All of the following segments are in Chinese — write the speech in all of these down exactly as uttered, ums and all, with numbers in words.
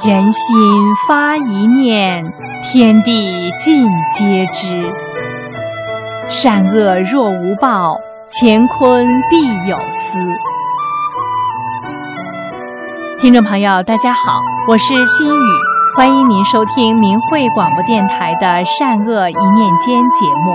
人心发一念，天地尽皆知。善恶若无报，乾坤必有私。听众朋友大家好，我是心雨，欢迎您收听明慧广播电台的善恶一念间节目。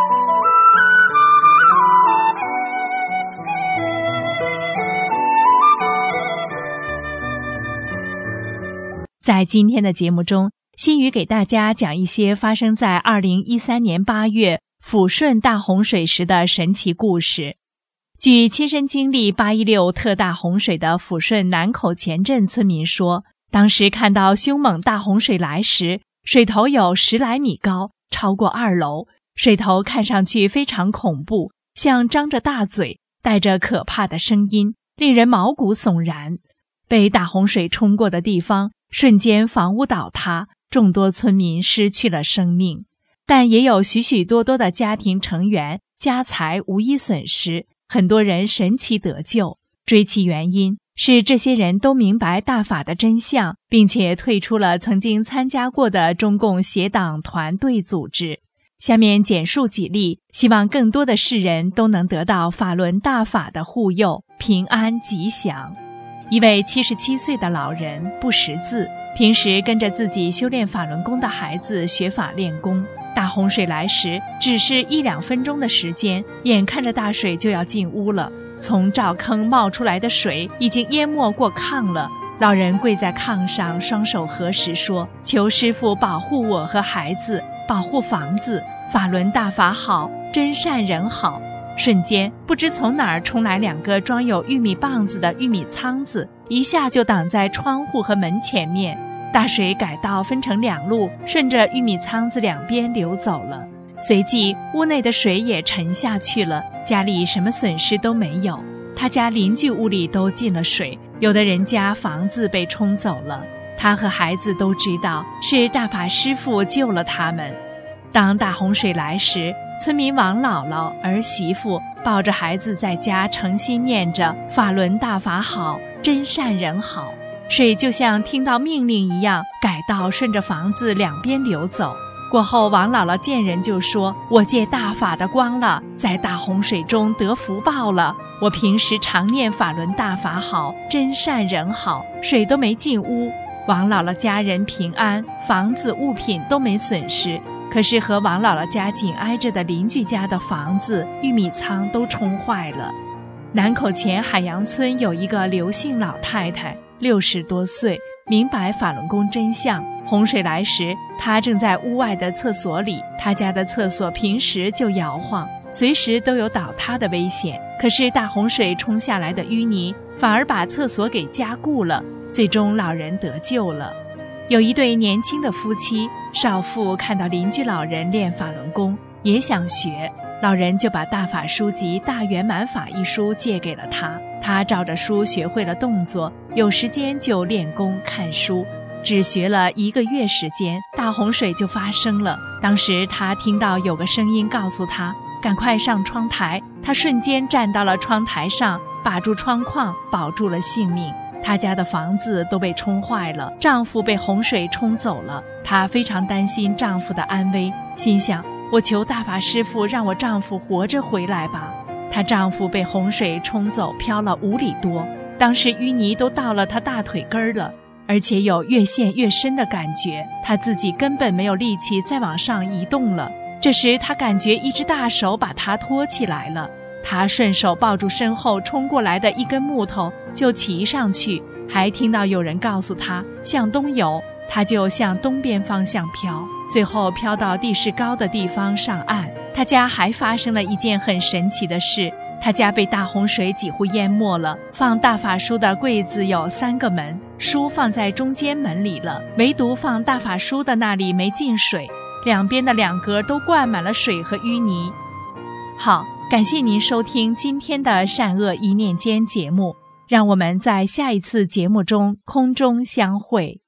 在今天的节目中，心雨给大家讲一些发生在二零一三年八月抚顺大洪水时的神奇故事。据亲身经历八一六特大洪水的抚顺南口前镇村民说，当时看到凶猛大洪水来时，水头有十来米高，超过二楼，水头看上去非常恐怖，像张着大嘴，带着可怕的声音，令人毛骨悚然。被大洪水冲过的地方，瞬间房屋倒塌，众多村民失去了生命，但也有许许多多的家庭成员家财无一损失，很多人神奇得救。追其原因，是这些人都明白大法的真相，并且退出了曾经参加过的中共邪党团队组织。下面简述几例，希望更多的世人都能得到法轮大法的护佑，平安吉祥。一位七十七岁的老人不识字，平时跟着自己修炼法轮功的孩子学法练功。大洪水来时，只是一两分钟的时间，眼看着大水就要进屋了，从灶坑冒出来的水已经淹没过炕了。老人跪在炕上，双手合十说：求师父保护我和孩子，保护房子，法轮大法好，真善人好。瞬间不知从哪儿冲来两个装有玉米棒子的玉米仓子，一下就挡在窗户和门前面。大水改道分成两路，顺着玉米仓子两边流走了。随即屋内的水也沉下去了，家里什么损失都没有。他家邻居屋里都进了水，有的人家房子被冲走了。他和孩子都知道是大法师父救了他们。当大洪水来时，村民王姥姥儿媳妇抱着孩子在家诚心念着法轮大法好，真善人好。水就像听到命令一样，改道顺着房子两边流走。过后王姥姥见人就说：我借大法的光了，在大洪水中得福报了。我平时常念法轮大法好，真善人好，水都没进屋。王姥姥家人平安，房子物品都没损失。可是和王姥姥家紧挨着的邻居家的房子、玉米仓都冲坏了。南口前海洋村有一个刘姓老太太，六十多岁，明白法轮功真相。洪水来时，她正在屋外的厕所里，她家的厕所平时就摇晃，随时都有倒塌的危险。可是大洪水冲下来的淤泥反而把厕所给加固了，最终老人得救了。有一对年轻的夫妻，少妇看到邻居老人练法轮功，也想学，老人就把大法书籍《大圆满法》一书借给了他。他照着书学会了动作，有时间就练功看书。只学了一个月时间，大洪水就发生了。当时他听到有个声音告诉他赶快上窗台，他瞬间站到了窗台上，把住窗框，保住了性命。她家的房子都被冲坏了，丈夫被洪水冲走了。她非常担心丈夫的安危，心想：我求大法师父让我丈夫活着回来吧。她丈夫被洪水冲走，飘了五里多，当时淤泥都到了她大腿根了，而且有越陷越深的感觉，她自己根本没有力气再往上移动了。这时她感觉一只大手把她拖起来了，他顺手抱住身后冲过来的一根木头就骑上去，还听到有人告诉他向东游，他就向东边方向飘，最后飘到地势高的地方上岸。他家还发生了一件很神奇的事，他家被大洪水几乎淹没了，放大法书的柜子有三个门，书放在中间门里了，唯独放大法书的那里没进水，两边的两格都灌满了水和淤泥。好，感谢您收听今天的善恶一念间节目，让我们在下一次节目中空中相会。